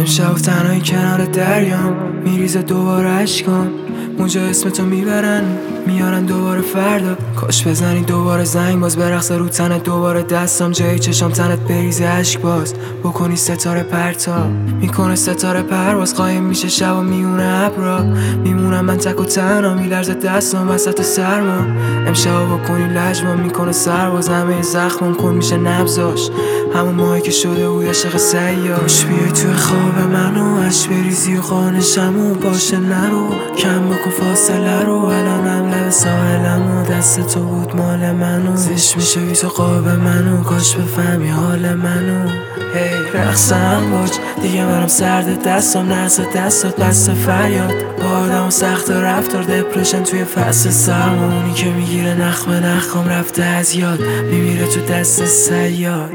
امشب تنهایی کنار دریام میریزه دوباره اشکام، موجا اسمتو میبرن میارن دوباره فردا. کاش بزنی دوباره زنگ باز برقصه رو تنت دوباره دستم، جای چشام تنت بریزه اشک باز بکنی ستاره پرتا میکنه ستاره پرواز، قایم میشه شب و میونه ابرا، میمونم من تک و تنها میلرزه دستم وسط سرما. امشب بکنی لجبام میکنه سرباز، همه زخمم کن میشه نبضاش، همون ماهی که شده بود عشق سیاه. کاش بیای توی خواب منو اش بریزی و خانشمو باشه نرو، کم بکن فاصله رو، الانم لب ساحلم و دست تو بود مال منو، زش میشه بی تو قاب منو، کاش بفهمی حال منو. هی رقصم باج دیگه برام سرد دستم، نرس دستات بسته فریاد، با آدم و سخت رفتار دپرشن توی فصل سرما، اونی که میگیره نخ به نخم رفته از یاد، میمیره تو دست صیاد.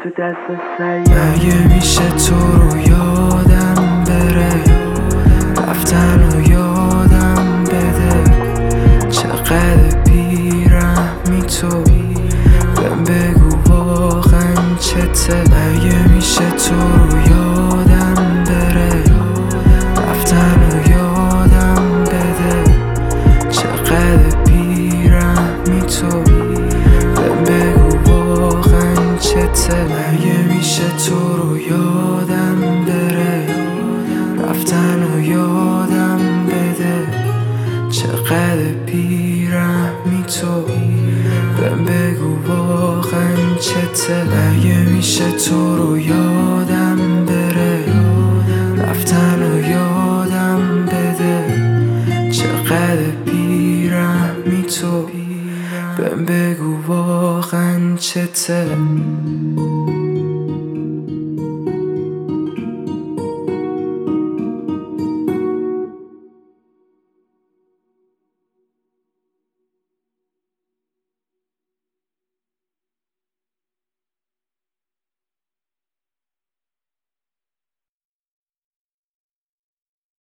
مگه میشه تو رو یادم بره، رفتن و یادم بده، چقدر بیرحمی تو، بهم بگو واقعا چته. مگه میشه تو رو یادم بره، رفتن و یادم بده، چقدر بیرحمی تو، بهم بگو واقعا چته. مگه میشه تو رو یادم بره، رفتن و یادم بده، چقدر بیرحمی تو، بهم بگو واقعا چته. مگه میشه تو رو یادم بره، رفتن و یادم بده، چقدر بیرحمی تو، بهم بگو واقعا چته.